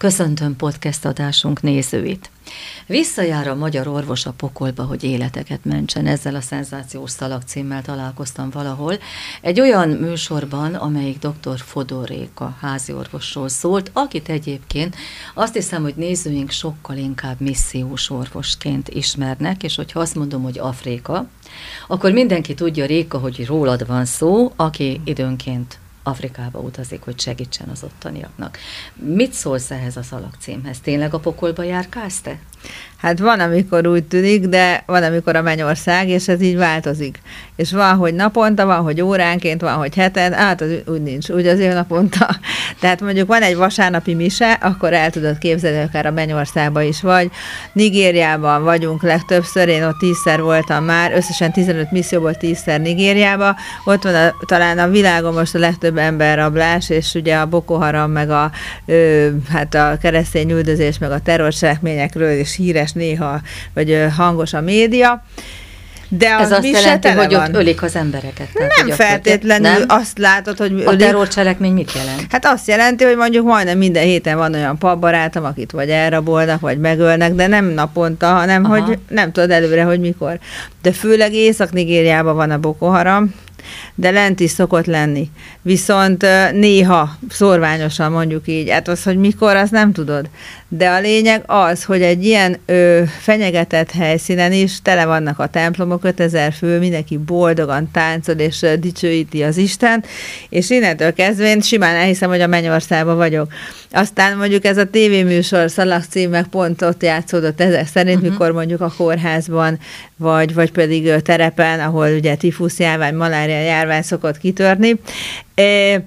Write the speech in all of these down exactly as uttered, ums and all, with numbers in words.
Köszöntöm podcast adásunk nézőit. Visszajár a magyar orvos a pokolba, hogy életeket mentsen. Ezzel a szenzációs szalagcímmel találkoztam valahol. Egy olyan műsorban, amelyik doktor Fodor Réka háziorvosról szólt, akit egyébként azt hiszem, hogy nézőink sokkal inkább missziós orvosként ismernek, és hogyha azt mondom, hogy Afrika, akkor mindenki tudja, Réka, hogy rólad van szó, aki időnként Afrikába utazik, hogy segítsen az ottaniaknak. Mit szólsz ehhez a szalagcímhez? Tényleg a pokolba járkálsz te? Hát van, amikor úgy tűnik, de van, amikor a mennyország, és ez így változik. És van, hogy naponta, van, hogy óránként, van, hogy heten, hát az úgy nincs, úgy azért naponta. Tehát mondjuk van egy vasárnapi mise, akkor el tudod képzelni, akár a mennyországban is vagy. Nigériában vagyunk legtöbbször, én ott tízszer voltam már, összesen tizenöt misszióból tízszer Nigériában. Ott van a, talán a világon most a legtöbb emberrablás, és ugye a Boko Haram, meg a, ö, hát a keresztény üldözés, meg a terrorcselekményekről is híres néha, vagy hangos a média. De ez azt jelenti, hogy van. Ott ölik az embereket. Tehát, nem feltétlenül nem? Azt látod, hogy ölik. A terrorcselekmény mit jelent? Hát azt jelenti, hogy mondjuk majdnem minden héten van olyan papbarátom, akit vagy elrabolnak, vagy megölnek, de nem naponta, hanem Aha. hogy nem tudod előre, hogy mikor. De főleg Észak-Nigériában van a Boko Haram, de lent is szokott lenni. Viszont néha, szorványosan mondjuk így, hát az, hogy mikor, azt nem tudod. De a lényeg az, hogy egy ilyen ö, fenyegetett helyszínen is tele vannak a templomok, ötezer fő, mindenki boldogan táncol, és ö, dicsőíti az Istent, és innentől kezdve én simán elhiszem, hogy a mennyországban vagyok. Aztán mondjuk ez a tévéműsor szalagcím meg pont ott játszódott ezek szerint, uh-huh. mikor mondjuk a kórházban, vagy, vagy pedig ö, terepen, ahol ugye tifusz járvány, malária járvány szokott kitörni. E,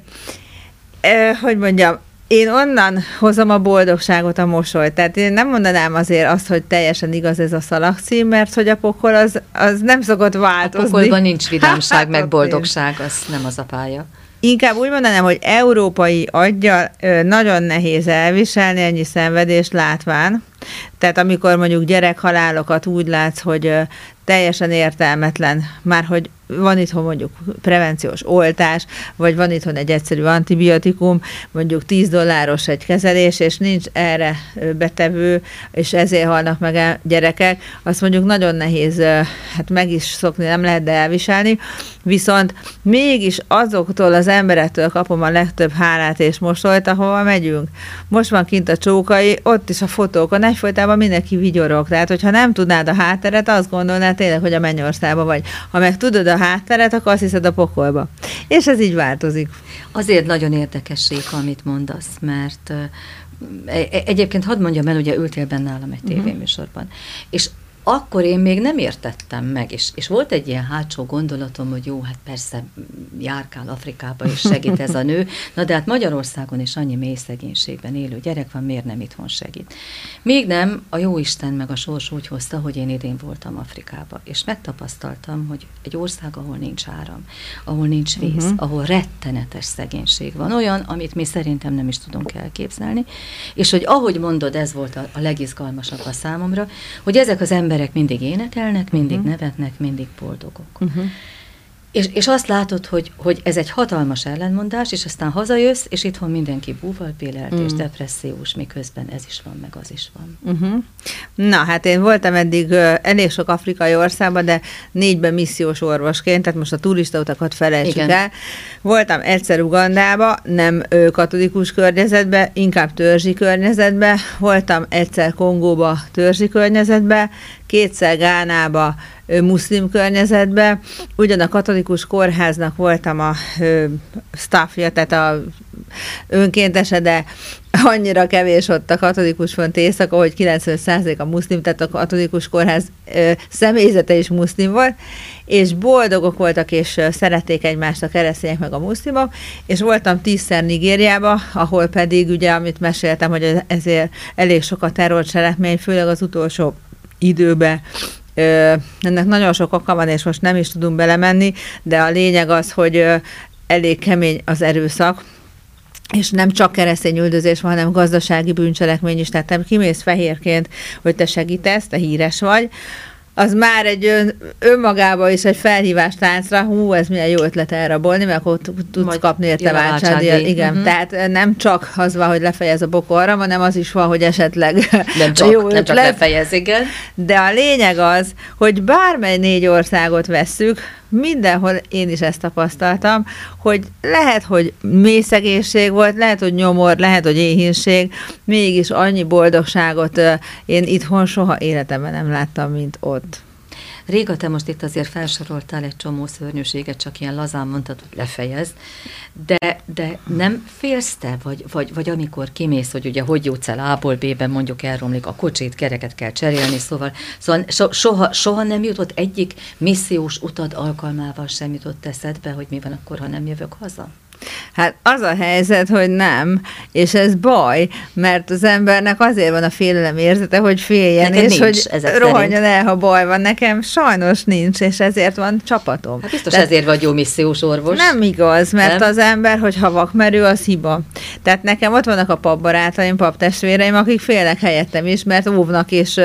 e, hogy mondjam, én onnan hozom a boldogságot, a mosolyt. Tehát én nem mondanám azért azt, hogy teljesen igaz ez a szalagcím, mert hogy a pokol az, az nem szokott változni. A pokolban nincs vidámság, hát, meg boldogság, az nem az a pálya. Inkább úgy mondanám, hogy európai aggyal nagyon nehéz elviselni ennyi szenvedést látván. Tehát amikor mondjuk gyerekhalálokat úgy látsz, hogy teljesen értelmetlen, már hogy van itthon mondjuk prevenciós oltás, vagy van itthon egy egyszerű antibiotikum, mondjuk tíz dolláros egy kezelés, és nincs erre betevő, és ezért halnak meg a gyerekek, azt mondjuk nagyon nehéz hát meg is szokni, nem lehet de elviselni, viszont mégis azoktól az emberektől kapom a legtöbb hálát és mosolyt, ahova megyünk. Most van kint a Csókai, ott is a fotókon egyfolytában mindenki vigyorog, tehát hogyha nem tudnád a hátteret, azt gondolnád tényleg, hogy a mennyországban vagy. Ha meg tudod a hátteret, akkor azt hiszed a pokolba. És ez így változik. Azért nagyon érdekes, Réka, amit mondasz, mert uh, egyébként hadd mondjam el, ugye ültél benne nálam egy tévéműsorban, uh-huh. és akkor én még nem értettem meg, és, és volt egy ilyen hátsó gondolatom, hogy jó, hát persze járkál Afrikába, és segít ez a nő, na de hát Magyarországon is annyi mély szegénységben élő gyerek van, miért nem itthon segít? Még nem, a jóisten meg a sors úgy hozta, hogy én idén voltam Afrikába, és megtapasztaltam, hogy egy ország, ahol nincs áram, ahol nincs víz, uh-huh. ahol rettenetes szegénység van, olyan, amit mi szerintem nem is tudunk elképzelni, és hogy ahogy mondod, ez volt a, a legizgalmasabb a számomra, hogy ezek az emberek mindig énekelnek, mindig uh-huh. nevetnek, mindig boldogok. Uh-huh. És, és azt látod, hogy, hogy ez egy hatalmas ellentmondás, és aztán hazajössz, és itthon mindenki búvalpélelt uh-huh. és depressziós, miközben ez is van, meg az is van. Uh-huh. Na, hát én voltam eddig uh, elég sok afrikai országban, de négyben missziós orvosként, tehát most a turistautakat felejtsük Igen. el. Voltam egyszer Ugandába, nem uh, katolikus környezetbe, inkább törzsi környezetbe. Voltam egyszer Kongóba, törzsi környezetbe, kétszer Gánába, muszlim környezetbe. Ugyan a katolikus kórháznak voltam a ö, staffja, tehát a önkéntese, de annyira kevés ott a katolikus font éjszaka, hogy kilencvenöt százalék a muszlim, tehát a katolikus kórház ö, személyzete is muszlim volt, és boldogok voltak, és ö, szerették egymást a keresztények meg a muszlimok, és voltam tízszer Nigériába, ahol pedig, ugye, amit meséltem, hogy ezért elég sok a terrorcselekmény, főleg az utolsó időben. Ö, ennek nagyon sok oka van, és most nem is tudunk belemenni, de a lényeg az, hogy ö, elég kemény az erőszak, és nem csak keresztény üldözés van, hanem gazdasági bűncselekmény is, tehát te kimész fehérként, hogy te segítesz, te híres vagy, az már egy ön, önmagában is egy felhívás táncra, hú, ez milyen jó ötlet elrabolni, mert akkor tudsz majd kapni érte váltságdíjat. Igen, uh-huh. Tehát nem csak az van, hogy lefejez a Boko Haram, hanem az is van, hogy esetleg nem csak, jó nem csak lefejez, igen. De a lényeg az, hogy bármely négy országot vesszük, mindenhol én is ezt tapasztaltam, hogy lehet, hogy mély szegénység volt, lehet, hogy nyomor, lehet, hogy éhínség, mégis annyi boldogságot én itthon soha életemben nem láttam, mint ott. Réga, te most itt azért felsoroltál egy csomó szörnyűséget, csak ilyen lazán mondtad, hogy lefejezd, de, de nem félsz te, vagy, vagy, vagy amikor kimész, hogy ugye hogy jutsz el A-ból B-be, mondjuk elromlik a kocsit, kereket kell cserélni, szóval, szóval so, soha, soha nem jutott egyik missziós utad alkalmával sem jutott eszedbe, hogy mi van akkor, ha nem jövök haza? Hát az a helyzet, hogy nem, és ez baj, mert az embernek azért van a félelem érzete, hogy féljen, neked és nincs, hogy rohanjon el, ha baj van. Nekem sajnos nincs, és ezért van csapatom. Hát biztos de ezért vagy jó missziós orvos. Nem igaz, mert nem? Az ember, hogy ha vakmerő, az hiba. Tehát nekem ott vannak a papbarátaim, paptestvéreim, akik félnek helyettem is, mert óvnak és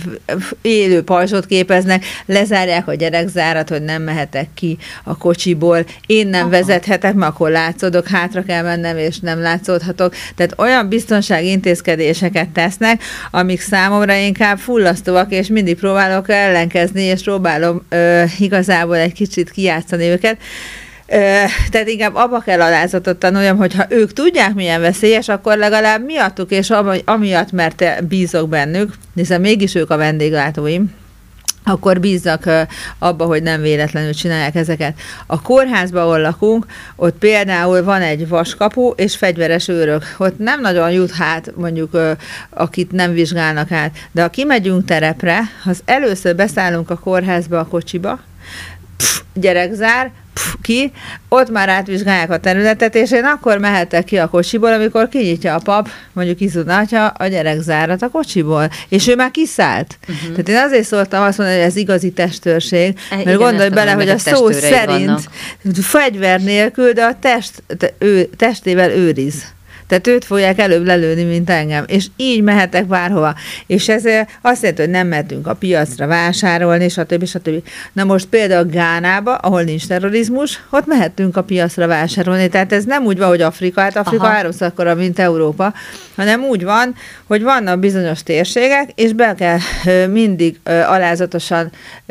élő pajzsot képeznek, lezárják a gyerekzárat, hogy nem mehetek ki a kocsiból, én nem Aha. vezethetek, mert akkor látszódok, hátra kell mennem, és nem látszódhatok. Tehát olyan biztonsági intézkedéseket tesznek, amik számomra inkább fullasztóak, és mindig próbálok ellenkezni, és próbálom ö, igazából egy kicsit kijátszani őket. Ö, tehát inkább abba kell alázatot tanuljam, hogy ha ők tudják, milyen veszélyes, akkor legalább miattuk, és amiatt, mert bízok bennük, hiszen mégis ők a vendéglátóim, akkor bízzak abba, hogy nem véletlenül csinálják ezeket. A kórházban, ahol lakunk, ott például van egy vaskapu és fegyveres őrök. Ott nem nagyon jut hát, mondjuk, akit nem vizsgálnak át. De ha kimegyünk terepre, az először beszállunk a kórházba, a kocsiba, pff, gyerekzár, pff, ki, ott már átvizsgálják a területet, és én akkor mehetek ki a kocsiból, amikor kinyitja a pap, mondjuk Izunátja, a gyerekzárat a kocsiból, és ő már kiszállt. Uh-huh. Tehát én azért szóltam azt mondani, hogy ez igazi testőrség, mert igen, gondolj bele, hogy a szó szerint vannak. Fegyver nélkül, de a test, te, ő, testével őriz. Tehát őt fogják előbb lelőni, mint engem. És így mehetek bárhova. És ez azt jelenti, hogy nem mehetünk a piacra vásárolni, stb. stb. Na most például Gánába, ahol nincs terrorizmus, ott mehetünk a piacra vásárolni. Tehát ez nem úgy van, hogy Afrika, hát Afrika háromszor akkora, mint Európa, hanem úgy van, hogy vannak bizonyos térségek, és be kell mindig alázatosan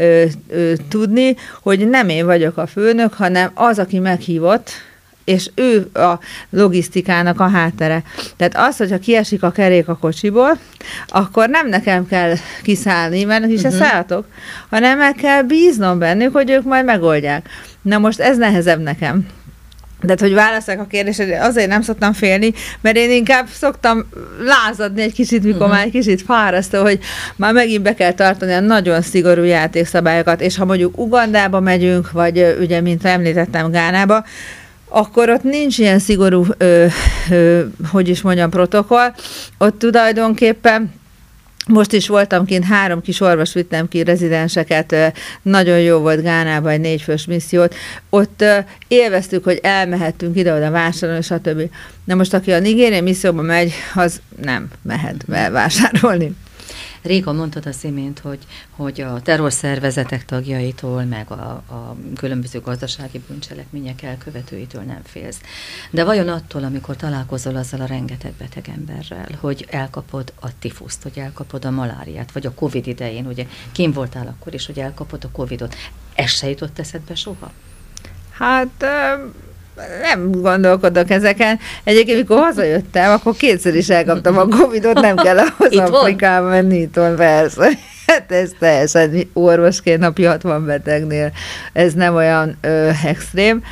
tudni, hogy nem én vagyok a főnök, hanem az, aki meghívott, és ő a logisztikának a háttere. Tehát az, hogyha kiesik a kerék a kocsiból, akkor nem nekem kell kiszállni, mert is uh-huh. szálltok, hanem meg kell bíznom bennük, hogy ők majd megoldják. Na most ez nehezebb nekem. De hogy válaszolják a kérdésre, azért nem szoktam félni, mert én inkább szoktam lázadni egy kicsit, mikor uh-huh. már egy kicsit fárasztó, hogy már megint be kell tartani a nagyon szigorú játékszabályokat, és ha mondjuk Ugandába megyünk, vagy ugye, mint említettem, Gánába, akkor ott nincs ilyen szigorú, ö, ö, hogy is mondjam, protokoll. Ott tulajdonképpen most is voltam kint, három kis orvos vittem ki rezidenseket, nagyon jó volt Gánában egy négyfős missziót. Ott élveztük, hogy elmehettünk ide-oda vásárolni, stb. Na most, aki a nigériai misszióba megy, az nem mehet be vásárolni. Réga, mondtad az imént, hogy, hogy a terrorszervezetek tagjaitól, meg a, a különböző gazdasági bűncselekmények elkövetőitől nem félsz. De vajon attól, amikor találkozol azzal a rengeteg beteg emberrel, hogy elkapod a tifuszt, hogy elkapod a maláriát, vagy a Covid idején, ugye kim voltál akkor is, hogy elkapod a Covidot, ez se jutott eszedbe soha? Hát... Um... nem gondolkodok ezeken. Egyébként, mikor hazajöttem, akkor kétszer is elkaptam a Covidot, nem kell ahhoz Afrikába menni, itt van, persze. Hát ez teljesen orvosként napi hatvan betegnél, ez nem olyan ö, extrém.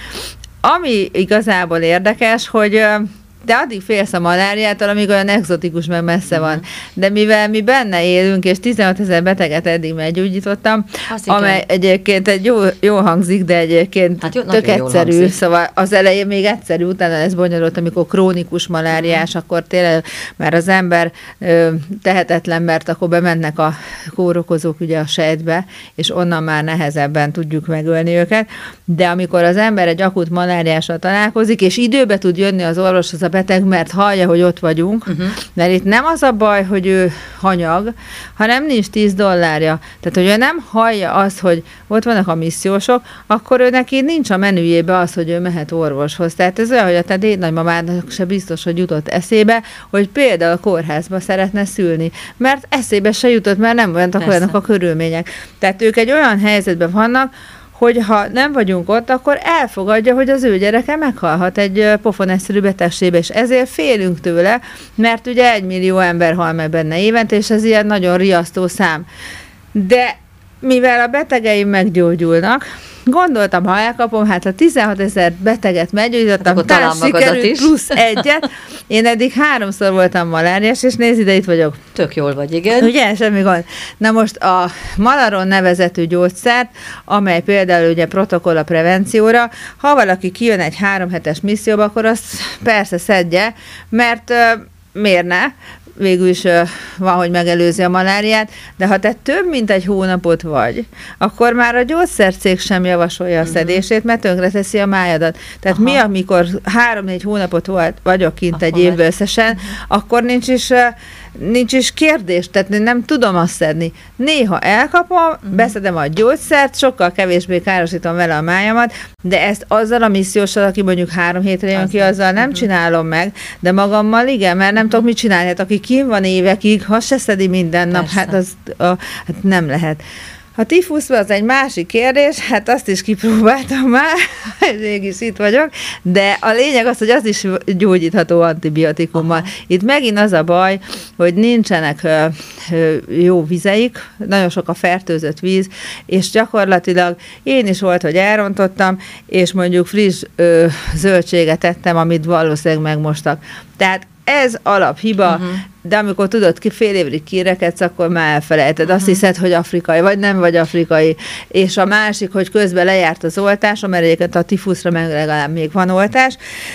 Ami igazából érdekes, hogy ö, de addig félsz a maláriától, amíg olyan egzotikus, meg messze uh-huh. van. De mivel mi benne élünk, és tizenhatezer beteget eddig meggyógyítottam, amely egyébként egy jó, jó hangzik, de egyébként hát jó, tök egyszerű. Szóval az elején még egyszerű, utána ez bonyolult, amikor krónikus maláriás, uh-huh. akkor tényleg már az ember ö, tehetetlen, mert akkor bemennek a kórokozók ugye a sejtbe, és onnan már nehezebben tudjuk megölni őket. De amikor az ember egy akut maláriással találkozik, és időbe tud jönni az orvoshoz a beteg, mert hallja, hogy ott vagyunk, uh-huh. mert itt nem az a baj, hogy ő hanyag, hanem nincs tíz dollárja. Tehát, hogy ő nem hallja azt, hogy ott vannak a missziósok, akkor ő neki nincs a menüjébe az, hogy ő mehet orvoshoz. Tehát ez olyan, hogy a te dédnagymamának se biztos, hogy jutott eszébe, hogy például a kórházba szeretne szülni. Mert eszébe se jutott, mert nem voltak olyanok a körülmények. Tehát ők egy olyan helyzetben vannak, hogy ha nem vagyunk ott, akkor elfogadja, hogy az ő gyereke meghalhat egy pofonegyszerű betegségbe, és ezért félünk tőle, mert ugye egy millió ember hal meg benne évente, és ez ilyen nagyon riasztó szám. De mivel a betegeim meggyógyulnak, gondoltam, ha elkapom, hát ha tizenhatezer beteget meggyógyítottam, hát talán sikerült plusz egyet. Én eddig háromszor voltam maláriás, és nézd ide, itt vagyok. Tök jól vagy, igen. Ugye, semmi gond. Na most a Malaron nevezetű gyógyszert, amely például ugye protokoll a prevencióra, ha valaki kijön egy három hetes misszióba, akkor azt persze szedje, mert uh, miért ne? Végül is uh, van, hogy megelőzi a maláriát, de ha te több mint egy hónapot vagy, akkor már a gyógyszercég sem javasolja a szedését, mert tönkreteszi a májadat. Tehát aha. mi, amikor három-négy hónapot volt, vagyok kint akkor egy évben összesen, uh-huh. akkor nincs is, uh, nincs is kérdés, tehát nem tudom azt szedni. Néha elkapom, uh-huh. beszedem a gyógyszert, sokkal kevésbé károsítom vele a májamat, de ezt azzal a misszióssal, aki mondjuk három hétre jön ki, azzal nem uh-huh. csinálom meg, de magammal igen, mert nem uh-huh. tudok mit csinálni. Hát aki kim van évekig, ha se szedi minden nap, persze. hát az a, hát nem lehet. A tifusz az egy másik kérdés, hát azt is kipróbáltam már, mégis itt vagyok, de a lényeg az, hogy az is gyógyítható antibiotikummal. Aha. Itt megint az a baj, hogy nincsenek ö, ö, jó vizeik, nagyon sok a fertőzött víz, és gyakorlatilag én is volt, hogy elrontottam, és mondjuk friss ö, zöldséget ettem, amit valószínűleg megmostak. Tehát ez alaphiba, uh-huh. de amikor tudod, ki fél évig kirekedsz, akkor már elfelejted. Uh-huh. Azt hiszed, hogy afrikai, vagy nem vagy afrikai. És a másik, hogy közben lejárt az oltás, mert egyébként a tifuszra meg legalább még van oltás.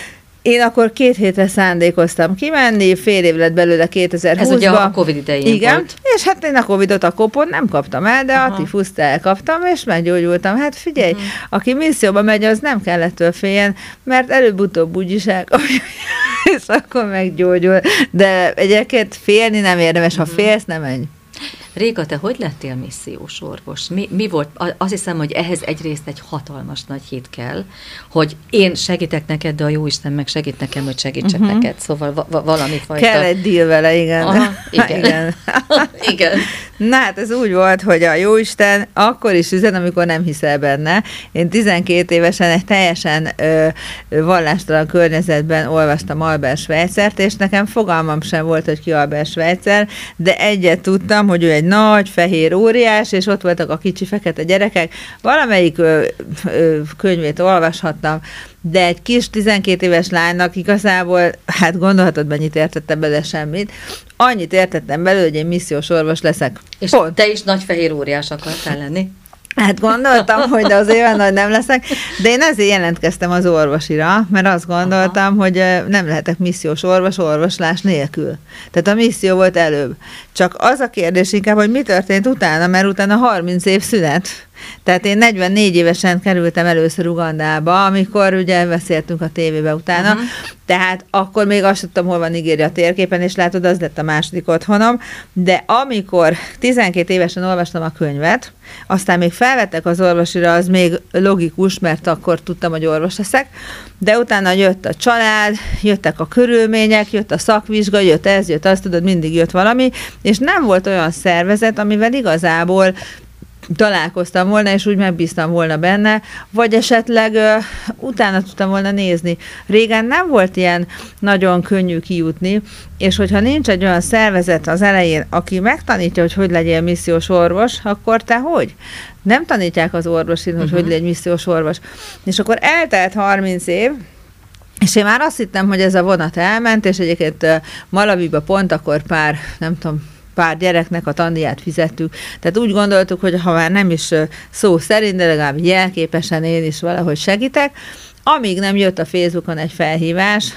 Én akkor két hétre szándékoztam kimenni, fél év lett belőle kétezer-húszban. Ez ugye a Covid idején igen, volt. És hát én a Covidot a kopon nem kaptam el, de aha. a tifuszt elkaptam, és meggyógyultam. Hát figyelj, uh-huh. aki misszióba megy, az nem kell ettől féljen, mert előbb-utóbb úgyis elkapja, és akkor meggyógyul. De egyébként félni nem érdemes, ha uh-huh. félsz, nem menj. Réka, te hogy lettél missziós orvos? Mi, mi volt? Azt hiszem, hogy ehhez egyrészt egy hatalmas nagy hit kell, hogy én segítek neked, de a Jóisten meg segít nekem, hogy segítsek uh-huh. neked. Szóval va- va- valami fajta... Kell egy deal vele, igen. Aha, igen. igen. igen. Na hát ez úgy volt, hogy a Jóisten akkor is üzen, amikor nem hiszel benne. Én tizenkét évesen egy teljesen ö, vallástalan környezetben olvastam Albert Schweitzert, és nekem fogalmam sem volt, hogy ki Albert Schweitzer, de egyet tudtam, hogy ő egy nagy, fehér óriás, és ott voltak a kicsi fekete gyerekek. Valamelyik ö, ö, könyvét olvashattam, de egy kis tizenkét éves lánynak igazából, hát gondolhatod, mennyit értettem bele, semmit. Annyit értettem belőle, hogy én missziós orvos leszek. És pont. Te is nagy fehér óriás akartál lenni? Hát gondoltam, hogy az olyan nagy nem leszek, de én ezért jelentkeztem az orvosira, mert azt gondoltam, aha. hogy nem lehetek missziós orvos orvoslás nélkül. Tehát a misszió volt előbb. Csak az a kérdés inkább, hogy mi történt utána, mert utána harminc év szünet. Tehát én negyvennégy évesen kerültem először Ugandába, amikor ugye beszéltünk a tévébe utána, uh-huh. tehát akkor még azt tudtam, hol van Nigéria a térképen, és látod, az lett a második otthonom, de amikor tizenkét évesen olvastam a könyvet, aztán még felvettek az orvosira, az még logikus, mert akkor tudtam, hogy orvos leszek, de utána jött a család, jöttek a körülmények, jött a szakvizsga, jött ez, jött az, tudod, mindig jött valami, és nem volt olyan szervezet, amivel igazából találkoztam volna, és úgy megbíztam volna benne, vagy esetleg uh, utána tudtam volna nézni. Régen nem volt ilyen nagyon könnyű kijutni, és hogyha nincs egy olyan szervezet az elején, aki megtanítja, hogy hogy legyél missziós orvos, akkor te hogy? Nem tanítják az orvosin, hogy uh-huh. hogy legyél missziós orvos. És akkor eltelt harminc év, és én már azt hittem, hogy ez a vonat elment, és egyébként uh, Malawiba pont akkor pár, nem tudom, pár gyereknek a tandíját fizettük. Tehát úgy gondoltuk, hogy ha már nem is szó szerint, de legalább jelképesen én is valahogy segítek, amíg nem jött a Facebookon egy felhívás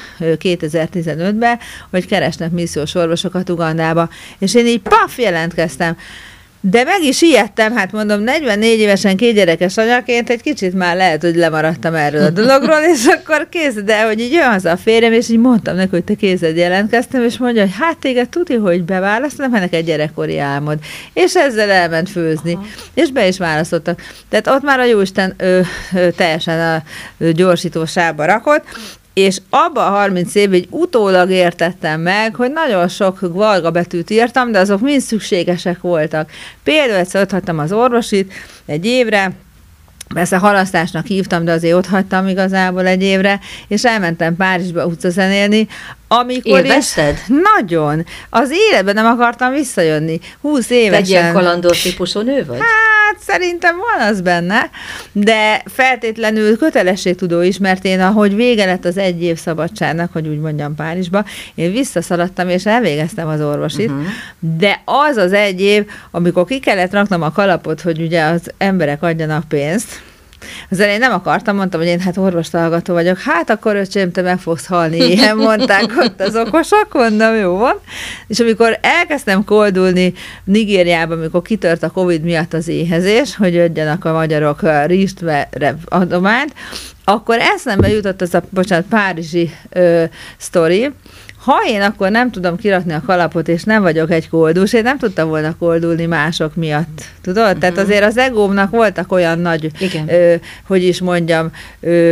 kétezer-tizenötben, hogy keresnek missziós orvosokat Ugandába. És én így paf jelentkeztem. De meg is ijedtem, hát mondom, negyvennégy évesen kétgyerekes anyaként egy kicsit már lehet, hogy lemaradtam erről a dologról, és akkor kész, de hogy így jön haza a férjem, és így mondtam neki, hogy te kézed jelentkeztem, és mondja, hogy hát téged tudja, hogy beválasztanak, mert neked gyerekkori álmod. És ezzel elment főzni, aha, és be is választottak. Tehát ott már a Jóisten ö, ö, teljesen a ö, gyorsítósába rakott, és abban a harminc évben így utólag értettem meg, hogy nagyon sok varga betűt írtam, de azok mind szükségesek voltak. Például egyszer ott hagytam az orvosit egy évre, persze halasztásnak hívtam, de azért ott hagytam igazából egy évre, és elmentem Párizsba utcazenélni, amikor élvezted? Is, nagyon. Az életben nem akartam visszajönni. húsz évesen. Te egy ilyen kalandos típusú nő vagy? Hát szerintem van az benne, de feltétlenül kötelességtudó is, mert én, ahogy vége lett az egy év szabadságnak, hogy úgy mondjam Párizsba, én visszaszaladtam, és elvégeztem az orvosit, uh-huh. de az az egy év, amikor ki kellett raknom a kalapot, hogy ugye az emberek adjanak pénzt, az elején nem akartam, mondtam, hogy én hát orvostallgató vagyok, hát akkor öcsém, te meg fogsz halni, ilyen mondták ott az okosok, mondom, jó van. És amikor elkezdtem koldulni Nigériában, amikor kitört a Covid miatt az éhezés, hogy adjanak a magyarok rizstre adományt, akkor eszembe jutott az a, bocsánat, párizsi ö, sztori. Ha én akkor nem tudom kirakni a kalapot, és nem vagyok egy koldus, én nem tudtam volna koldulni mások miatt. Tudod? Uh-huh. Tehát azért az egómnak voltak olyan nagy, ö, hogy is mondjam, ö,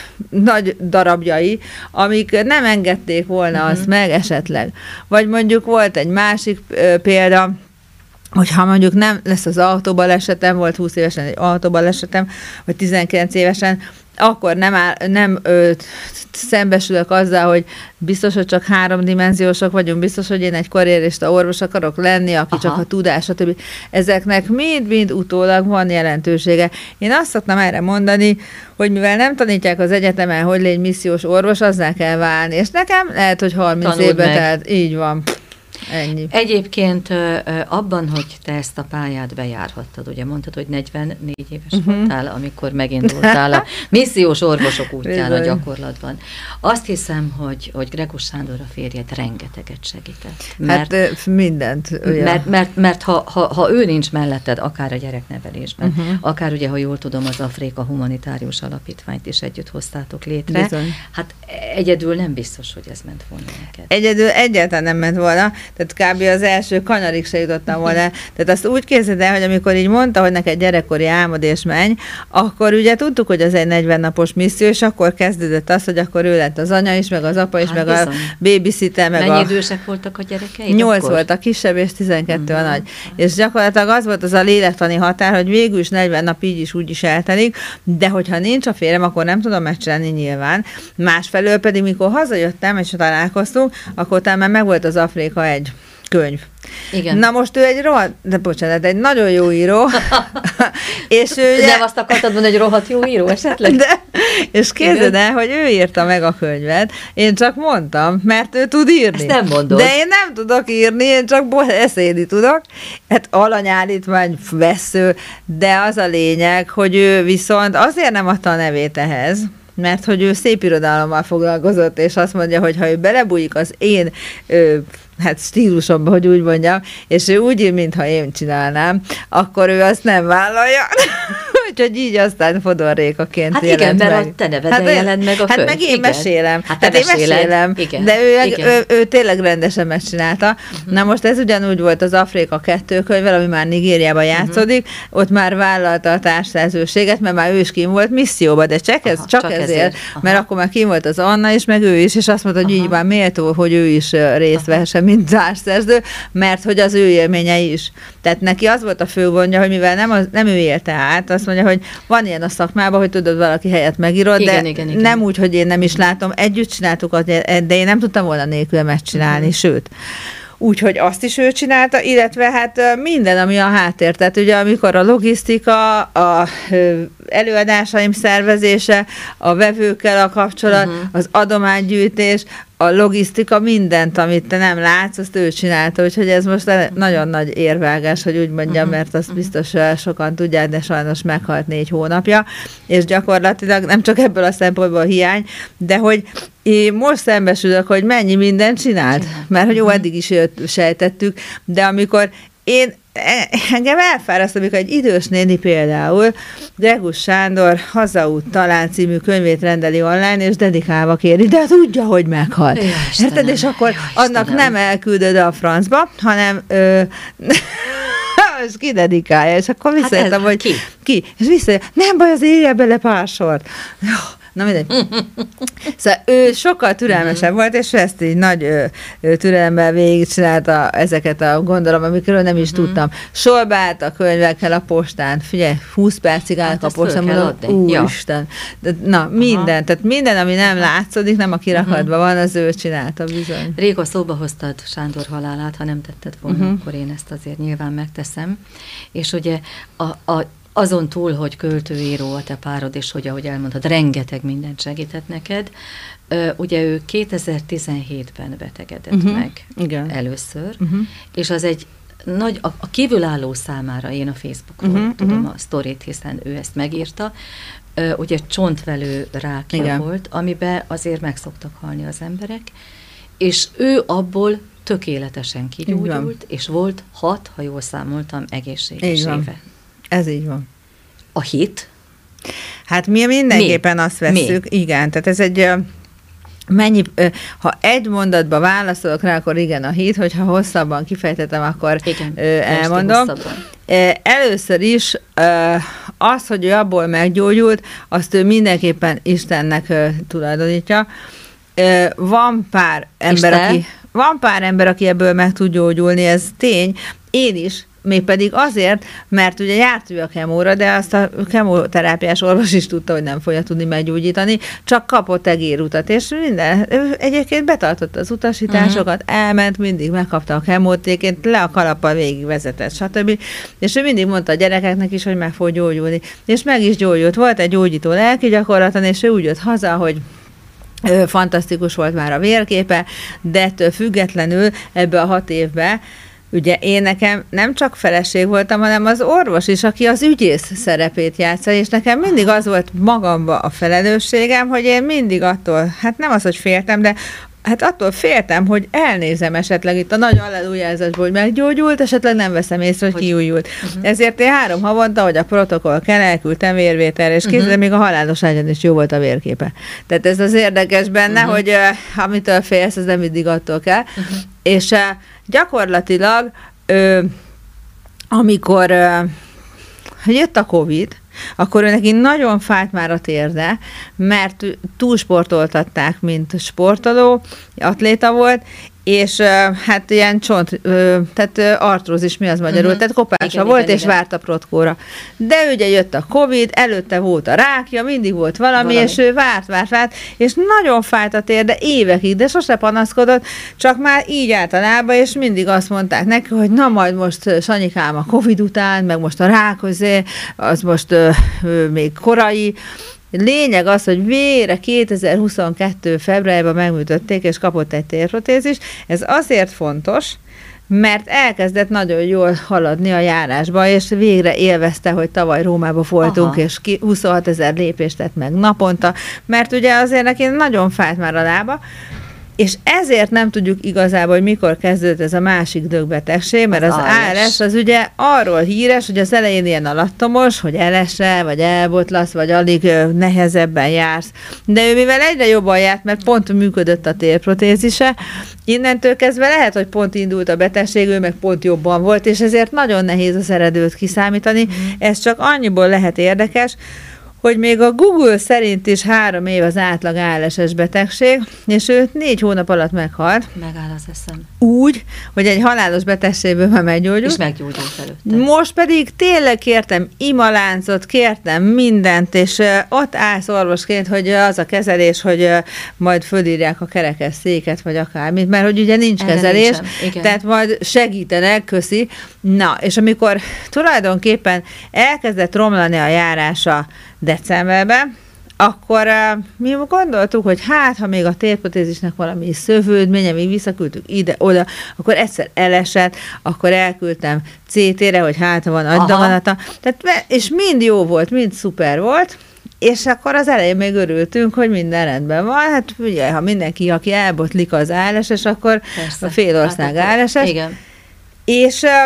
nagy darabjai, amik nem engedték volna uh-huh. azt meg esetleg. Vagy mondjuk volt egy másik ö, példa, hogyha mondjuk nem lesz az autóbalesetem, volt húsz évesen egy autóbalesetem, vagy tizenkilenc évesen, akkor nem, áll, nem ö, szembesülök azzal, hogy biztos, hogy csak háromdimenziósok vagyunk, biztos, hogy én egy karrierista orvos akarok lenni, aki aha. csak a tudás, stb. Ezeknek mind-mind utólag van jelentősége. Én azt szoktam erre mondani, hogy mivel nem tanítják az egyetemen, hogy légy missziós orvos, azzá kell válni. És nekem lehet, hogy harminc évbe telt. Így van. Ennyi. Egyébként abban, hogy te ezt a pályát bejárhattad, ugye mondtad, hogy negyvennégy éves uh-huh. voltál, amikor megindultál a missziós orvosok útján a gyakorlatban. Azt hiszem, hogy, hogy Gregus Sándor a férjed rengeteget segített. Mert, hát mindent. Mert, mert, mert, mert ha, ha, ha ő nincs melletted, akár a gyereknevelésben, uh-huh. akár ugye, ha jól tudom, az Afrika Humanitárius Alapítványt is együtt hoztátok létre, bizony. Hát egyedül nem biztos, hogy ez ment volna neked. Egyedül egyáltalán nem ment volna. Tehát kb. Az első kanyarig se jutottam volna. Tehát azt úgy képzeld el, hogy amikor így mondta, hogy neked gyerekkori álmod és menj, akkor ugye tudtuk, hogy az egy negyven napos misszió, és akkor kezdődött az, hogy akkor ő lett az anya is, meg az apa is, hát meg bizony. A babysitter, meg mennyi a... Mennyi idősek voltak a gyerekeid? Nyolc volt a kisebb, és tizenkettő mm-hmm. a nagy. És gyakorlatilag az volt az a lélektani határ, hogy végül is negyven nap így is úgy is eltelik, de hogyha nincs a férjem, akkor nem tudom megcsinálni nyilván. Másfelől pedig, mikor hazajöttem, és találkoztunk, akkor talán meg volt az Afrika egy könyv. Igen. Na most ő egy rohadt, de bocsánat, egy nagyon jó író. és ő ugye... Nem azt akartad mondani, hogy rohadt jó író esetleg? De, és képzeld el, hogy ő írta meg a könyvet. Én csak mondtam, mert ő tud írni. Ezt nem mondod. De én nem tudok írni, én csak eszélni tudok. Hát alanyállítmány, vesző, de az a lényeg, hogy ő viszont azért nem adta a nevét ehhez, mert hogy ő szép irodalommal foglalkozott, és azt mondja, hogy ha ő belebújik az én ö, hát stílusomba, hogy úgy mondjam, és ő úgy ír, mintha én csinálnám, akkor ő azt nem vállalja. Úgyhogy így aztán Fodorrékaként hát jelent igen, meg. mert a te neveden hát, jelent meg a Hát könyv. meg én igen. mesélem. Hát, hát én mesélem. Igen. De ő, igen. Ő, ő, ő tényleg rendesen megcsinálta. Uh-huh. Na most ez ugyanúgy volt az Afrika kettő könyvvel, ami már Nigériában játszódik, uh-huh. ott már vállalta a társszerzőséget, mert már ő is kín volt misszióba, de csak, ez, Aha, csak, csak ezért, ezért. mert akkor már kín volt az Anna is, meg ő is, és azt mondta, hogy Aha. így már méltó, hogy ő is részt vehessen, mint társszerző, mert hogy az ő élményei is. Tehát neki az volt a fő gondja, hogy mivel nem, az, nem ő élte át, azt mondja, hogy van ilyen a szakmában, hogy tudod, valaki helyet megírod, igen, de igen, igen. nem úgy, hogy én nem is látom, együtt csináltuk, de én nem tudtam volna nélkül megcsinálni, uh-huh. sőt. Úgyhogy azt is ő csinálta, illetve hát minden, ami a háttér. Tehát ugye amikor a logisztika, a előadásaim szervezése, a vevőkkel a kapcsolat, uh-huh. az adománygyűjtés, a logisztika, mindent, amit te nem látsz, azt ő csinálta, úgyhogy ez most nagyon nagy érvágás, hogy úgy mondjam, mert azt biztos sokan tudják, de sajnos meghalt négy hónapja, és gyakorlatilag nem csak ebből a szempontból hiány, de hogy én most szembesülök, hogy mennyi mindent csinált, mert hogy jó, eddig is sejtettük, de amikor én engem elfáraszt, amikor egy idős néni például Gregus Sándor Hazaút talán című könyvét rendeli online, és dedikálva kéri, de tudja, hogy meghalt. Érted? És akkor Jaj, annak Istenem. Nem elküldöd a francba, hanem ö, és ki dedikálja, és akkor visszajöttem, hát hogy ki? ki? És visszajöttem, nem baj, az élje bele pár sort. Na mindegy. Szóval ő sokkal türelmesebb volt, és ezt így nagy ö, ö, türelemmel végigcsinálta ezeket a gondolom, amikről nem is tudtam. Sorba állt a könyvekkel a postán. Figyelj, húsz percig állnak hát a postán, mondom, úristen. Ja. Na, minden, Aha. tehát minden, ami nem látszódik, nem a kirakatban van, az ő csinálta bizony. Régó szóba hoztad Sándor halálát, ha nem tetted volna, uh-huh. akkor én ezt azért nyilván megteszem. És ugye a, a azon túl, hogy költőíró a te párod, és hogy ahogy elmondtad, rengeteg mindent segített neked. Ugye ő kétezer-tizenhétben betegedett uh-huh. meg Igen. először, uh-huh. és az egy nagy, a, a kívülálló számára, én a Facebookról uh-huh. tudom uh-huh. a sztorit, hiszen ő ezt megírta, ugye csontvelő rákja Igen. volt, amiben azért meg szoktak halni az emberek, és ő abból tökéletesen kigyógyult, és volt hat, ha jól számoltam, egészséges éve. Ez így van. A hit? Hát mi mindenképpen mi? azt vesszük, mi? igen, tehát ez egy, mennyi, ha egy mondatba válaszolok rá, akkor igen a hit, hogyha hosszabban kifejtetem, akkor igen, elmondom. Először is az, hogy ő abból meggyógyult, azt ő mindenképpen Istennek tulajdonítja. Van pár ember, aki, van pár ember, aki ebből meg tud gyógyulni, ez tény. Én is, mégpedig azért, mert ugye járt ő a kemóra, de azt a kemoterápiás orvos is tudta, hogy nem fogja tudni meggyógyítani, csak kapott egérutat, és minden. Ő egyébként betartotta az utasításokat, uh-huh. elment, mindig megkapta a kemótékét, le a kalappal végigvezetett, stb. És ő mindig mondta a gyerekeknek is, hogy meg fog gyógyulni. És meg is gyógyult. Volt egy gyógyító lelki gyakorlaton, és ő úgy jött haza, hogy fantasztikus volt már a vérképe, de ettől függetlenül ebbe a hat évbe ugye én nekem nem csak feleség voltam, hanem az orvos is, aki az ügyész szerepét játsza, és nekem mindig az volt magamba a felelősségem, hogy én mindig attól, hát nem az, hogy féltem, de hát attól féltem, hogy elnézem esetleg itt a nagy allelujázásból, hogy meggyógyult, esetleg nem veszem észre, hogy, hogy kiújult. Uh-huh. Ezért én három havonta, hogy a protokoll kell, elküldtem vérvételre, és kézzel uh-huh. még a halálos ágyon is jó volt a vérképe. Tehát ez az érdekes benne, uh-huh. hogy uh, amitől félsz, az nem mindig attól kell. Uh-huh. És uh, gyakorlatilag, uh, amikor uh, jött a Covid, akkor ő neki nagyon fájt már a térde, mert túlsportoltatták, mint sportoló, atléta volt, és hát ilyen csont, tehát artrózis, mi az magyarul, uh-huh. tehát kopása igen, volt, igen, és igen. várt a protkóra. De ugye jött a Covid, előtte volt a rákja, mindig volt valami, valami, és ő várt, várt, várt, és nagyon fájt a térde évekig, de sose panaszkodott, csak már így állt a lába, és mindig azt mondták neki, hogy na majd most Sanyikám a Covid után, meg most a rák, az most ö, ö, még korai. Lényeg az, hogy végre kétezer-huszonkettő februárban megműtötték, és kapott egy térprotézist. Ez azért fontos, mert elkezdett nagyon jól haladni a járásba, és végre élvezte, hogy tavaly Rómába voltunk, Aha. és huszonhat ezer lépést tett meg naponta, mert ugye azért neki nagyon fájt már a lába, és ezért nem tudjuk igazából, hogy mikor kezdődött ez a másik dögbetegség, mert az, az á el es az ugye arról híres, hogy az elején ilyen alattomos, hogy elesel, vagy elbotlasz, vagy alig nehezebben jársz. De ő mivel egyre jobban járt, mert pont működött a térprotézise, innentől kezdve lehet, hogy pont indult a betegség, ő meg pont jobban volt, és ezért nagyon nehéz az eredőt kiszámítani. Mm. Ez csak annyiból lehet érdekes, hogy még a Google szerint is három év az átlag á el es-es betegség, és ő négy hónap alatt meghalt. Megáll az eszem. Úgy, hogy egy halálos betegségből már meggyógyult. És meggyógyult előtte. Most pedig tényleg kértem imaláncot, kértem mindent, és uh, ott állsz orvosként, hogy uh, az a kezelés, hogy uh, majd fölírják a kerekes széket, vagy akármit, mert hogy ugye nincs Erre kezelés, tehát majd segítenek, köszi. Na, és amikor tulajdonképpen elkezdett romlani a járása decemberben, akkor uh, mi gondoltuk, hogy hát, ha még a térprotézisnek valami szövődménye, még visszaküldtük ide-oda, akkor egyszer elesett, akkor elküldtem cé té-re, hogy hát, ha van agydaganata. Tehát, és mind jó volt, mind szuper volt, és akkor az elején még örültünk, hogy minden rendben van. Hát ugye, ha mindenki, aki elbotlik az á el es-es, akkor Persze. a fél ország á el es-es. Igen. És uh,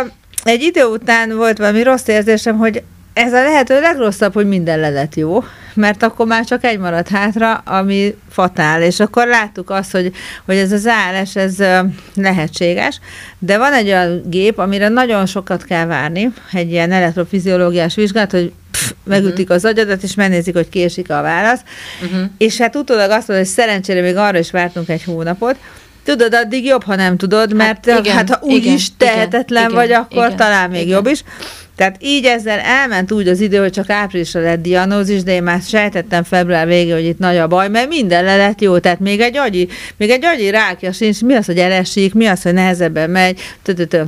egy idő után volt valami rossz érzésem, hogy ez a lehető legrosszabb, hogy minden le lett jó, mert akkor már csak egy maradt hátra, ami fatál, és akkor láttuk azt, hogy, hogy ez az á el es, ez lehetséges, de van egy olyan gép, amire nagyon sokat kell várni, egy ilyen elektrofiziológiás vizsgálat, hogy pff, megütik az agyadat, és megnézik, hogy késik a válasz, uh-huh. és hát utólag azt mondod, hogy szerencsére még arra is vártunk egy hónapot. Tudod, addig jobb, ha nem tudod, mert hát, igen, hát ha úgy igen, is tehetetlen igen, vagy, akkor igen, talán még igen. jobb is. Tehát így ezzel elment úgy az idő, hogy csak áprilisra lett diagnózis, de én már sejtettem február végén, hogy itt nagy a baj, mert minden le lett jó, tehát még egy agyi, még egy agyi rákja sincs, mi az, hogy elesik, mi az, hogy nehezebben megy, tö-tö-tö.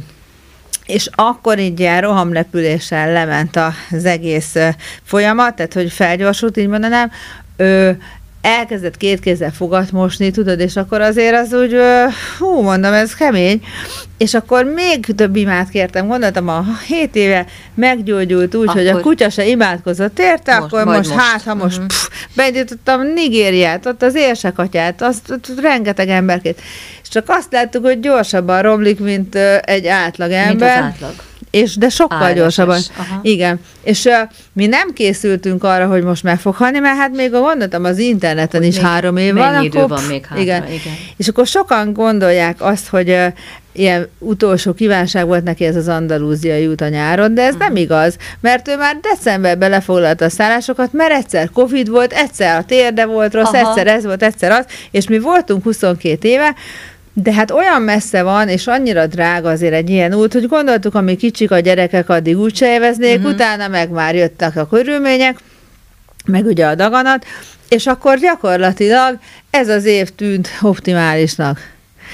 És akkor így ilyen rohamrepüléssel lement az egész folyamat, tehát hogy felgyorsult, így mondanám, ő elkezdett két kézzel fogat mosni, tudod, és akkor azért az úgy, hú, mondom, ez kemény, és akkor még több imát kértem, gondoltam, a hét éve meggyógyult úgy, akkor hogy a kutya se imádkozott érte, most, akkor most, most, hát, ha most uh-huh. pff, beindítottam Nigériát, ott az érsekatyát, azt ott rengeteg emberkét, és csak azt láttuk, hogy gyorsabban romlik, mint uh, egy átlag ember. Mint az átlag. És de sokkal á el es-es. Gyorsabban. Aha. Igen. És uh, mi nem készültünk arra, hogy most meg fog halni, mert hát még gondoltam, az interneten hogy is még, három év van. Mennyi idő van még hátra. Igen. igen. És akkor sokan gondolják azt, hogy uh, ilyen utolsó kívánság volt neki ez az andalúziai út a nyáron, de ez uh-huh. nem igaz, mert ő már decemberben lefoglalta a szállásokat, mert egyszer Covid volt, egyszer a térde volt rossz, Aha. egyszer ez volt, egyszer az, és mi voltunk huszonkét éve, de hát olyan messze van, és annyira drága azért egy ilyen út, hogy gondoltuk, amíg kicsik a gyerekek, addig úgyse élveznék, uh-huh. utána meg már jöttek a körülmények, meg ugye a daganat, és akkor gyakorlatilag ez az év tűnt optimálisnak.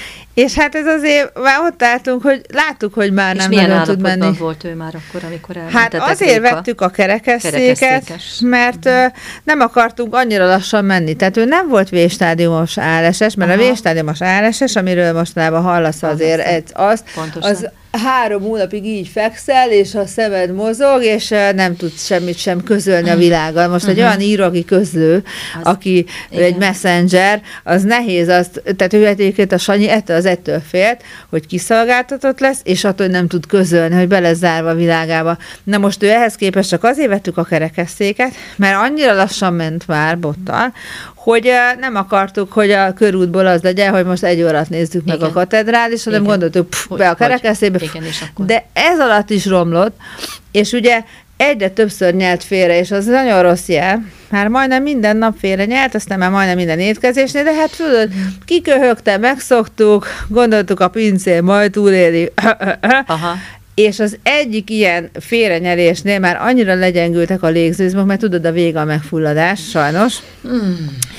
És hát ez az év, már ott álltunk, hogy láttuk, hogy már és nem nagyon tud menni. És milyen volt ő már akkor, amikor elmentetek? Hát azért a vettük a kerekesszéket, mert uh, nem akartunk annyira lassan menni. Tehát ő nem volt V-stádiumos á el es-es, mert Aha. a V-stádiumos á el es-es, amiről mostanában hallasz azért ez, azt, az három hónapig így fekszel, és a szemed mozog, és nem tudsz semmit sem közölni a világgal. Most uh-huh. egy olyan író, aki közlő, az, aki igen. egy messenger, az nehéz azt, tehát ő egyébként a Sanyi ettől az ettől félt, hogy kiszolgáltatott lesz, és attól nem tud közölni, hogy be lesz zárva a világába. Na most ő ehhez képest csak azért vettük a kerekesszéket, mert annyira lassan ment már bottal, hogy nem akartuk, hogy a körútból az legyen, hogy most egy órát nézzük meg Igen. a katedrális, hanem gondoltuk, pff, be a kerekesszébe, de ez alatt is romlott, és ugye egyre többször nyelt félre, és az nagyon rossz jel. Már majdnem minden nap félre nyelt, aztán már majdnem minden étkezésnél, de hát tudod, kiköhögte, megszoktuk, gondoltuk a pincél, majd túléli. Aha. És az egyik ilyen félrenyelésnél már annyira legyengültek a légzőizmok, mert tudod, a vége a megfulladás, sajnos, mm.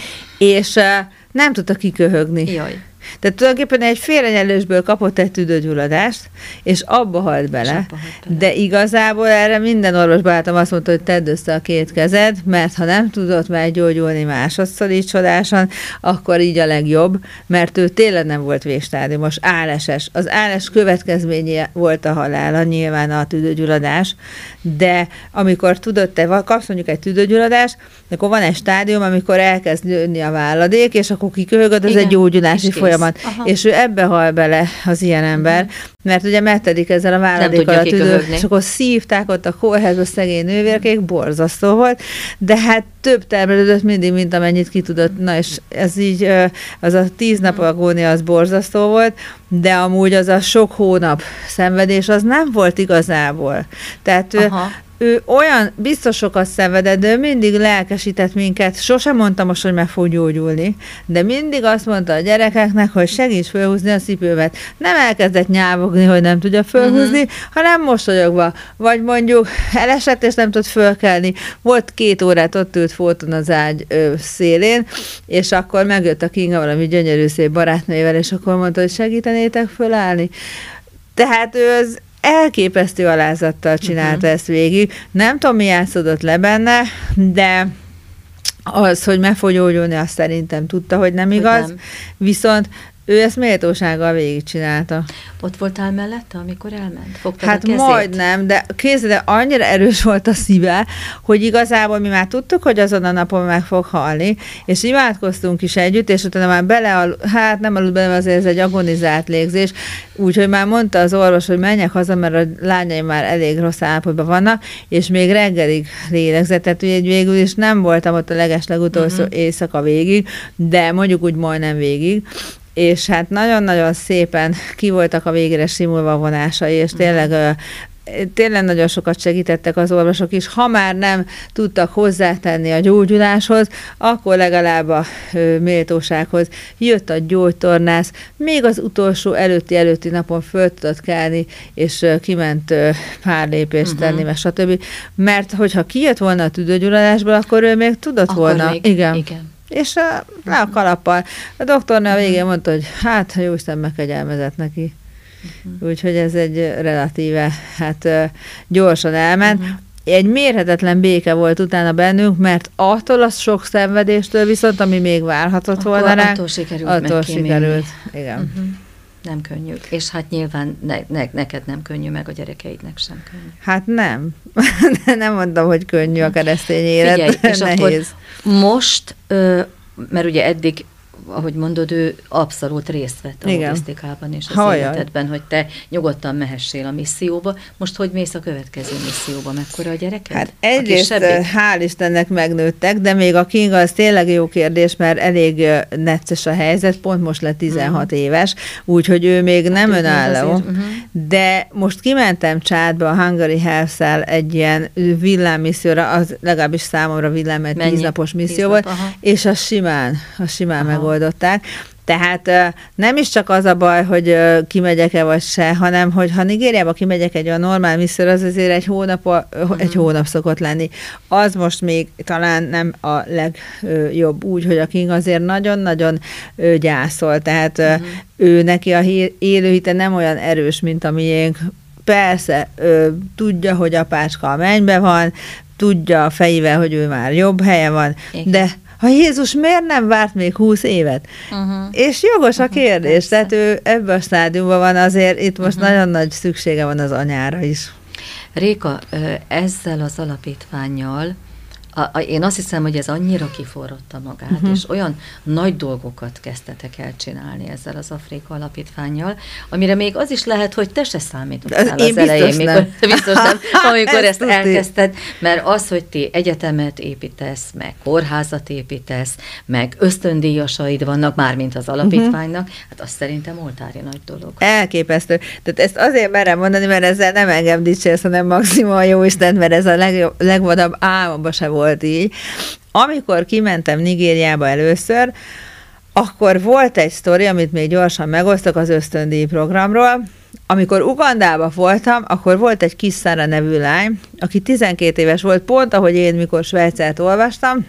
és uh, nem tudta kiköhögni. Jaj. Tehát tulajdonképpen egy félrenyelésből kapott egy tüdőgyulladást, és abba halt bele, abba halt bele. De igazából erre minden orvosbarátom azt mondta, hogy tedd össze a két kezed, mert ha nem tudott meggyógyulni másodszor így csodásan, akkor így a legjobb, mert ő tényleg nem volt V-stádiumos, á el es-es. Az á el es következménye volt a halála, nyilván a tüdőgyulladás, de amikor tudod, te kapsz mondjuk egy tüdőgyulladást, akkor van egy stádium, amikor elkezd nőni a váladék, és akkor kiköhögöd, az Igen, egy gyógyulási folyamat. És ő ebbe hal bele az ilyen ember, mert ugye megtedik ezzel a váladék alatt tüdő, és akkor szívták ott a kórházba szegény nővérkék, borzasztó volt, de hát több termelődött mindig, mint amennyit ki tudott. Na és ez így, az a tíz nap agónia az borzasztó volt, de amúgy az a sok hónap szenvedés az nem volt igazából. Tehát Aha. ő olyan biztos sokat szenvedett, de ő mindig lelkesített minket. Sosem mondta most, hogy meg fog gyógyulni, de mindig azt mondta a gyerekeknek, hogy segíts fölhúzni a cipőmet. Nem elkezdett nyávogni, hogy nem tudja fölhúzni, uh-huh. hanem mosolyogva. Vagy mondjuk elesett, és nem tud fölkelni. Volt két órát ott ült fóton az ágy ö, szélén, és akkor megjött a Kinga valami gyönyörű szép barátnőjével, és akkor mondta, hogy segítenétek fölállni. Tehát ő az elképesztő alázattal csinálta uh-huh. ezt végig. Nem tudom, mi játszódott le benne, de az, hogy meg fog gyógyulni, azt szerintem tudta, hogy nem igaz. Nem. Viszont ő ezt méltósággal végigcsinálta. Ott voltál mellette, amikor elment? Fogtad Hát a kezét? majdnem, de kézzel annyira erős volt a szíve, hogy igazából mi már tudtuk, hogy azon a napon meg fog halni, és imádkoztunk is együtt, és utána már bele, hát nem aludt bele, azért ez egy agonizált légzés, úgyhogy már mondta az orvos, hogy menjek haza, mert a lányaim már elég rossz állapotban vannak, és még reggelig lélegzett, tehát ugye végül is nem voltam ott a legeslegutolsó uh-huh. éjszaka végig, de mondjuk úgy majdnem végig, és hát nagyon-nagyon szépen ki voltak a végére simulva a vonásai, és tényleg, tényleg nagyon sokat segítettek az orvosok is. Ha már nem tudtak hozzátenni a gyógyuláshoz, akkor legalább a méltósághoz jött a gyógytornász, még az utolsó előtti-előtti napon föl tudott kelni, és kiment pár lépést uh-huh. tenni, meg stb. Mert hogyha kijött volna a tüdőgyulladásból, akkor ő még tudott akkor volna. Még, igen. igen. És a, le a kalappal. A doktornő a végén mondta, hogy hát, ha jóisten megkegyelmezett neki. Uh-huh. Úgyhogy ez egy relatíve, hát gyorsan elment. Uh-huh. Egy mérhetetlen béke volt utána bennünk, mert attól a sok szenvedéstől viszont, ami még várhatott akkor volna rá, attól sikerült attól sikerült. Igen. Uh-huh. Nem könnyű. És hát nyilván ne, ne, neked nem könnyű, meg a gyerekeidnek sem könnyű. Hát nem. Nem mondom, hogy könnyű a keresztény élet. Figyelj, és nehéz. Akkor most, ö, mert ugye eddig, ahogy mondod, ő abszolút részt vett a logisztikában és az Hajjaj. életedben, hogy te nyugodtan mehessél a misszióba. Most hogy mész a következő misszióba? Mekkora a gyereked? Hát egyrészt hál' Istennek megnőttek, de még a Kinga az tényleg jó kérdés, mert elég necces a helyzet, pont most lett tizenhat uh-huh. éves, úgyhogy ő még hát nem önálló. Uh-huh. De most kimentem Csádba a Hungary Health-szel egy ilyen villámmisszióra, az legalábbis számomra villám, egy tíznapos misszió Tíz volt, nap, és a simán, a simán aha. megoldották. Tehát nem is csak az a baj, hogy kimegyek-e vagy se, hanem hogy ha Nigériába kimegyek egy olyan normál misszióra, az azért egy hónap, uh-huh. egy hónap szokott lenni. Az most még talán nem a legjobb úgy, hogy a King azért nagyon-nagyon gyászol. Tehát uh-huh. ő neki a élőhite nem olyan erős, mint a miénk. Persze, tudja, hogy apácska a mennybe van, tudja a fejével, hogy ő már jobb helyen van, igen. de ha Jézus miért nem várt még húsz évet? Uh-huh. És jogos a kérdés, uh-huh, tehát ő ebben a stádiumban van, azért itt most uh-huh. nagyon nagy szüksége van az anyára is. Réka, ezzel az alapítvánnyal A, a, én azt hiszem, hogy ez annyira kiforrotta magát, uh-huh. és olyan nagy dolgokat kezdtetek el csinálni ezzel az Afrika Alapítvánnyal, amire még az is lehet, hogy te se számítottál az, az elején, nem. mikor, biztos nem, amikor ezt, ezt elkezdted, tudni. Mert az, hogy ti egyetemet építesz, meg kórházat építesz, meg ösztöndíjasaid vannak, mármint az alapítványnak, uh-huh. hát az szerintem oltári nagy dolog. Elképesztő. Tehát ezt azért merem mondani, mert ezzel nem engem dicsérsz, hanem maximum a Jóisten, mert ez a legjobb, legvadabb álmomban se volt így. Amikor kimentem Nigériába először, akkor volt egy sztori, amit még gyorsan megosztok az ösztöndíj programról. Amikor Ugandába voltam, akkor volt egy kis Szara nevű lány, aki tizenkét éves volt, pont ahogy én, mikor Svájcát olvastam,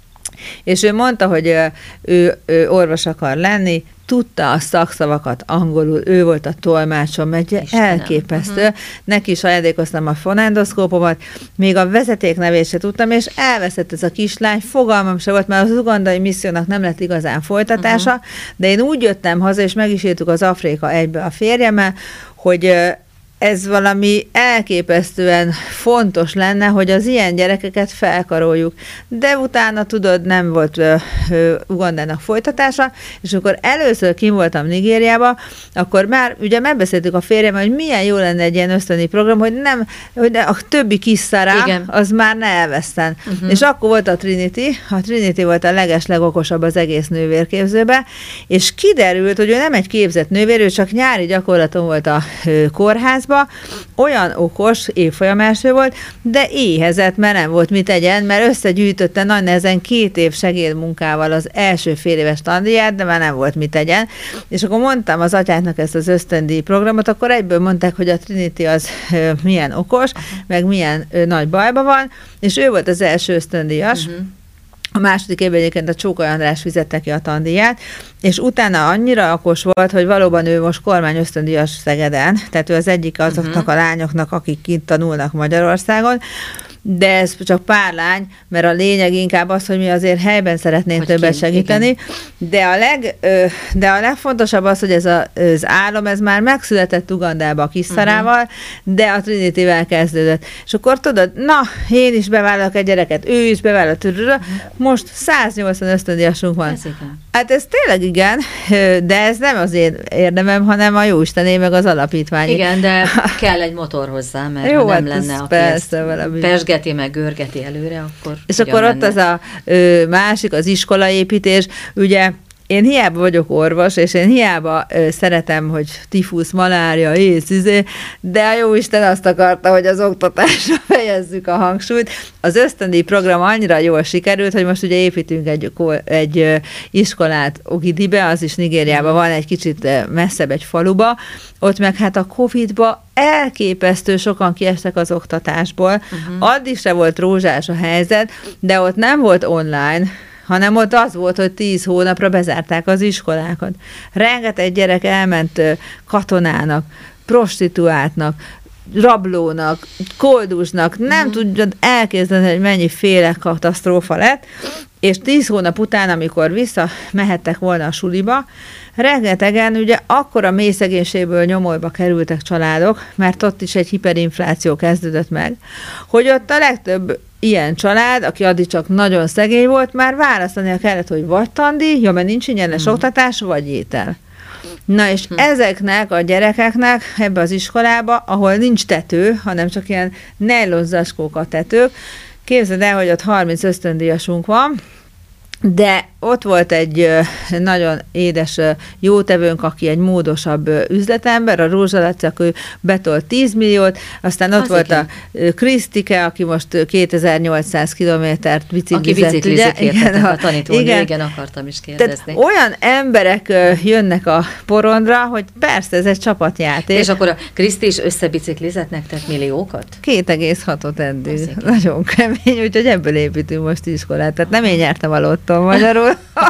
és ő mondta, hogy ő, ő, ő orvos akar lenni, tudta a szakszavakat angolul, ő volt a tolmácsom, egy Istenem. elképesztő. Uh-huh. Neki is ajándékoztam a fonendoszkópomat, még a vezeték nevét se tudtam, és elveszett ez a kislány, fogalmam se volt, mert az ugandai missziónak nem lett igazán folytatása, uh-huh. de én úgy jöttem haza, és meg is írtuk az Afrika egybe a férjemmel, hogy ez valami elképesztően fontos lenne, hogy az ilyen gyerekeket felkaroljuk. De utána, tudod, nem volt uh, uh, Ugandának folytatása, és akkor először kim voltam Nigériába, akkor már ugye megbeszéltük a férjemmel, hogy milyen jó lenne egy ilyen ösztöni program, hogy nem, hogy a többi kis Szará, az már ne elveszten. Uh-huh. És akkor volt a Trinity, a Trinity volt a leges legokosabb az egész nővérképzőbe, és kiderült, hogy ő nem egy képzett nővér, ő csak nyári gyakorlaton volt a uh, kórházban, olyan okos, évfolyam első volt, de éhezett, mert nem volt mit tegyen, mert összegyűjtötte nagy nehezen két év segédmunkával az első fél éves tandíját, de már nem volt mit tegyen. És akkor mondtam az atyáknak ezt az ösztöndíj programot, akkor egyből mondták, hogy a Trinity az ö, milyen okos, meg milyen ö, nagy bajban van, és ő volt az első ösztöndíjas. Uh-huh. A második évben egyébként a Csókai András fizette ki a tandíját, és utána annyira okos volt, hogy valóban ő most kormány ösztöndíjas Szegeden, tehát ő az egyik azoknak uh-huh. a lányoknak, akik kint tanulnak Magyarországon, de ez csak pár lány, mert a lényeg inkább az, hogy mi azért helyben szeretnénk hogy többet kint, segíteni, de a, leg, de a legfontosabb az, hogy ez a, az álom, ez már megszületett Ugandába a Kisszarával, uh-huh. de a Trinityvel kezdődött. És akkor tudod, na, én is bevállalok egy gyereket, ő is bevállalt, uh-huh. most száznyolcvan ösztöndíjasunk van. Ez igen. Hát ez tényleg igen, de ez nem az én érdemem, hanem a Jóistené meg az alapítvány. Igen, de kell egy motor hozzá, mert jó, ha nem hát lenne, aki persze, ezt pesgeti meg görgeti előre, akkor és akkor menne. Ott az a ö, másik, az iskolaépítés, ugye én hiába vagyok orvos, és én hiába ö, szeretem, hogy tifusz, malária, ész, izé, de a Jóisten azt akarta, hogy az oktatásra fejezzük a hangsúlyt. Az ösztöndíj program annyira jól sikerült, hogy most ugye építünk egy, egy ö, iskolát Ogidibe, az is Nigériában van, egy kicsit messzebb egy faluba, ott meg hát a Covidba elképesztő sokan kiestek az oktatásból. Uh-huh. Addig se volt rózsás a helyzet, de ott nem volt online, hanem ott az volt, hogy tíz hónapra bezárták az iskolákat. Rengeteg gyerek elment katonának, prostituáltnak, rablónak, koldusnak, nem mm. tudod elképzelni, hogy mennyiféle katasztrófa lett, és tíz hónap után, amikor visszamehettek volna a suliba, rengetegen ugye akkora mély szegénységből nyomolyba kerültek családok, mert ott is egy hiperinfláció kezdődött meg, hogy ott a legtöbb ilyen család, aki addig csak nagyon szegény volt, már választania kellett, hogy vagy tandíj, ja, mert nincs ingyenes hmm. oktatás, vagy étel. Na és hmm. ezeknek a gyerekeknek ebbe az iskolába, ahol nincs tető, hanem csak ilyen nejlonzacskók a tetők, képzeld el, hogy ott harminc ösztöndíjasunk van, de ott volt egy nagyon édes jótevőnk, aki egy módosabb üzletember, a Rózsa Laci, ő betolt tíz milliót, aztán ott az volt igen. a Krisztike, aki most kétezer-nyolcszáz kilométert biciklizett. Aki biciklizik, értetek, a tanítónő, igen, igen, akartam is kérdezni. Tehát olyan emberek jönnek a porondra, hogy persze, ez egy csapatjáték. És akkor a Kriszti is összebiciklizett nektek milliókat? két egész hatot eddig. Nagyon kemény, úgyhogy ebből építünk most iskolát. Tehát nem én nyertem a lottón magyarul,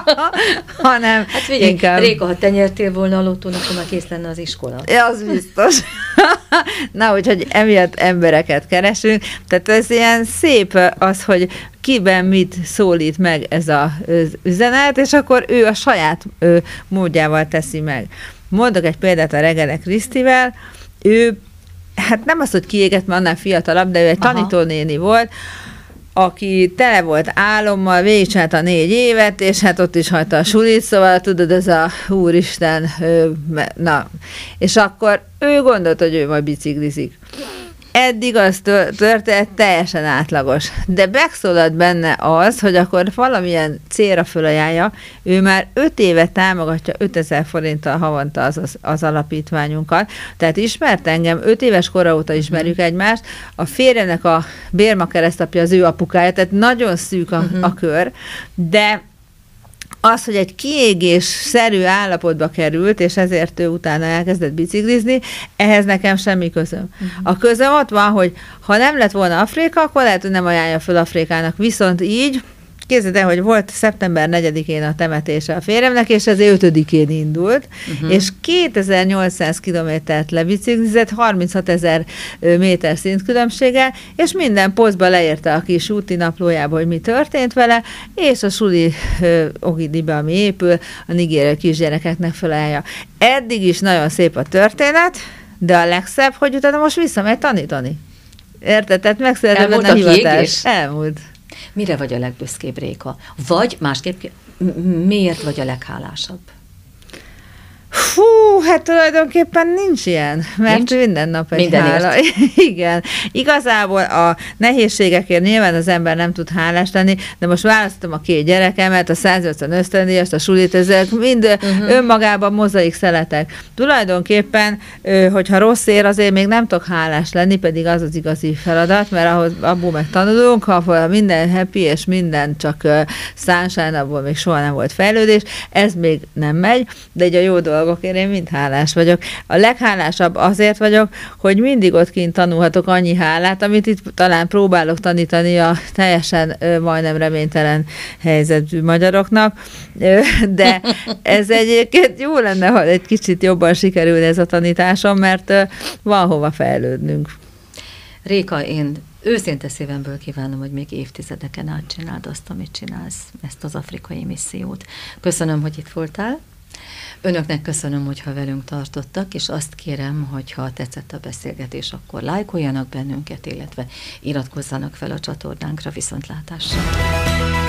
hanem hát figyelj, inkább... Réka, ha te nyertél volna a lottón, akkor már kész lenne az iskola. Ja, az biztos. Na, úgyhogy emiatt embereket keresünk. Tehát ez ilyen szép az, hogy kiben mit szólít meg ez az üzenet, és akkor ő a saját ő, módjával teszi meg. Mondok egy példát a Regele Krisztivel, ő, hát nem az, hogy kiégett, mert annál fiatalabb, de ő egy Aha. tanítónéni volt, aki tele volt álommal, végigcsinálta négy évet, és hát ott is hagyta a sulit, szóval tudod, ez a úristen, na, és akkor ő gondolt, hogy ő majd biciklizik. Eddig az történt teljesen átlagos, de megszólalt benne az, hogy akkor valamilyen célra fölajánlja, ő már öt éve támogatja ötezer forinttal havonta az, az, az alapítványunkat, tehát ismert engem, öt éves kora óta ismerjük uh-huh. egymást, a férjemnek a Bérma keresztapja az ő apukája, tehát nagyon szűk a, uh-huh. a kör, de az, hogy egy kiégés-szerű állapotba került, és ezért ő utána elkezdett biciklizni, ehhez nekem semmi közöm. Uh-huh. A közöm ott van, hogy ha nem lett volna Afrika, akkor lehet, hogy nem ajánlja föl Afrikának. Viszont így, képzeld el, hogy volt szeptember negyedikén a temetése a férjemnek, és ez ötödikén indult, uh-huh. és kétezer-nyolcszáz kilométert lebiciklizett, harminchatezer méter szintkülönbséggel, és minden posztba leírta a kis úti naplójába, hogy mi történt vele, és a suli uh, Ogidibe, ami épül, a nigériai kisgyerekeknek felajánlja. Eddig is nagyon szép a történet, de a legszebb, hogy utána most visszamegy tanítani. Érted? Tehát megszületett benne a hivatás. Elmúlt. Mire vagy a legbüszkébb, Réka? Vagy másképp, miért vagy a leghálásabb? Hú, hát tulajdonképpen nincs ilyen, mert nincs? Minden nap egy Mindenért. Hála. Igen. Igazából a nehézségekért nyilván az ember nem tud hálás lenni, de most választom a két gyerekemet, a száznyolcvan ösztöndíjast, a sulit, ezek mind uh-huh. önmagában mozaik szeletek. Tulajdonképpen, hogyha rossz ér, azért még nem tudok hálás lenni, pedig az az igazi feladat, mert ahhoz abból megtanulunk, ha minden happy és minden csak sunshine, abból még soha nem volt fejlődés, ez még nem megy, de egy a jó dolgokért én mind hálás vagyok. A leghálásabb azért vagyok, hogy mindig ott kint tanulhatok annyi hálát, amit itt talán próbálok tanítani a teljesen ö, majdnem reménytelen helyzetű magyaroknak, ö, de ez egyébként jó lenne, ha egy kicsit jobban sikerülne ez a tanításom, mert ö, van hova fejlődnünk. Réka, én őszinte szívemből kívánom, hogy még évtizedeken át csináld azt, amit csinálsz, ezt az afrikai missziót. Köszönöm, hogy itt voltál. Önöknek köszönöm, hogyha velünk tartottak, és azt kérem, hogyha tetszett a beszélgetés, akkor lájkoljanak bennünket, illetve iratkozzanak fel a csatornánkra. Viszontlátásra!